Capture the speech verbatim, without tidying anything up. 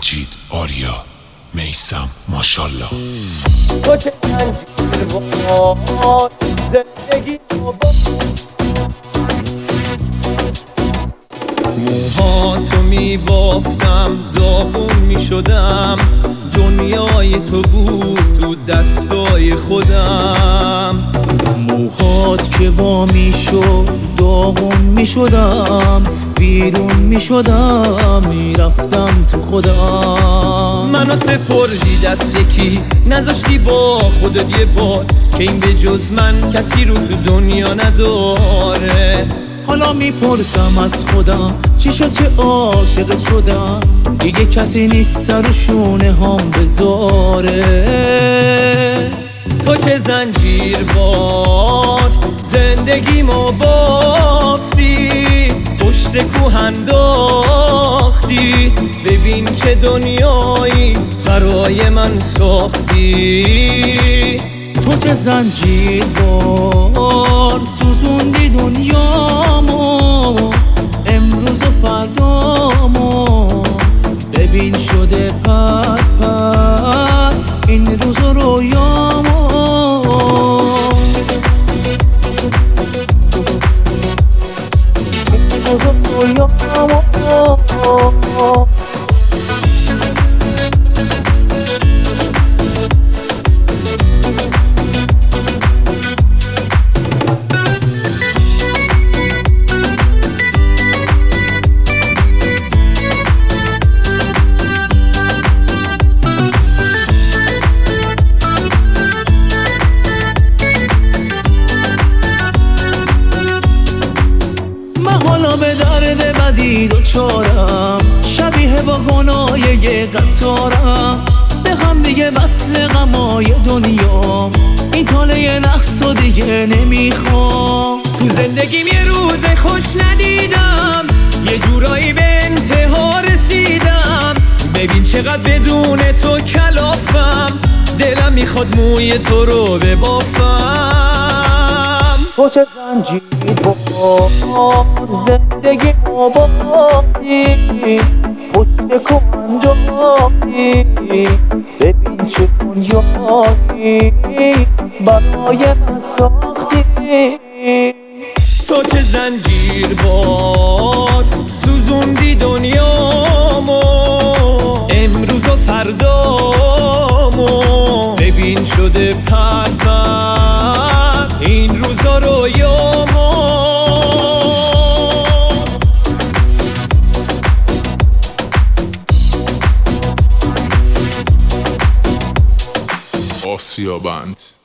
مجید، آریا، میثم، ماشالله. تو چه زنجیر با زندگی با موهاتو میبافتم، داغون میشدم، دنیای تو بود تو دستای خودم. موهات که وا میشد داغون میشدم، بیرون میشدم، میرفتم تو خودم. منو سپردی دست یکی، نذاشتی با خودت یه بار که این به جز من کسی رو تو دنیا نداره. حالا میپرسم از خودم چی شد که عاشقت شدم، دیگه کسی نیست سر و شونه هم بذاره. تو چه زنجیر باد زندگیمو بافتی، پشت کوه انداختی، ببین چه دنیایی برای من ساختی. تو چه زنجیر بار سوزوندی دنیامو، امروز و فردامو، ببین شده پر پر این روز و رویامو. این روز و رویامو به درد بدی دوچارم، شبیه واگنای یه قطارم، به هم دیگه وصل غمای دنیا، این تاله نقص و دیگه نمیخوام. تو زندگیم یه روز خوش ندیدم، یه جورایی به انتها رسیدم، ببین چقدر بدون تو کلافم، دلم میخواد موی تو رو ببافم. تو چه زنجیر با زندگی آبادی، پشت کوه انداختی، ببین چه دنیایی برای من ساختی. تو چه زنجیر باد سوزوندی دنیامو، امروز و فردامو، ببین شده پر پر این روزا رویامو. آسیا بند.